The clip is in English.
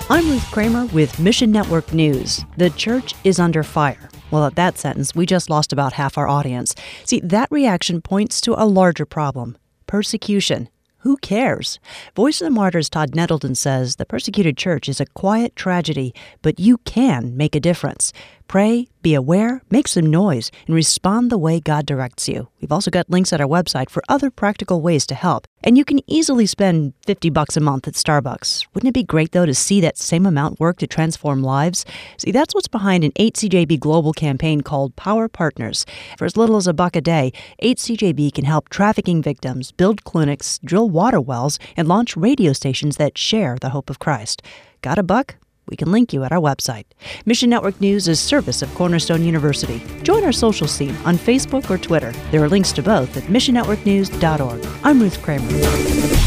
I'm Ruth Kramer with Mission Network News. The church is under fire. Well, at that sentence, we just lost about half our audience. See, that reaction points to a larger problem: persecution. Who cares? Voice of the Martyrs' Todd Nettleton says the persecuted church is a quiet tragedy, but you can make a difference. Pray, be aware, make some noise, and respond the way God directs you. We've also got links at our website for other practical ways to help. And you can easily spend $50 a month at Starbucks. Wouldn't it be great, though, to see that same amount work to transform lives? See, that's what's behind an 8CJB global campaign called Power Partners. For as little as $1 a day, 8CJB can help trafficking victims, build clinics, drill water wells, and launch radio stations that share the hope of Christ. Got a buck? We can link you at our website. Mission Network News is service of Cornerstone University. Join our social scene on Facebook or Twitter. There are links to both at missionnetworknews.org. I'm Ruth Kramer.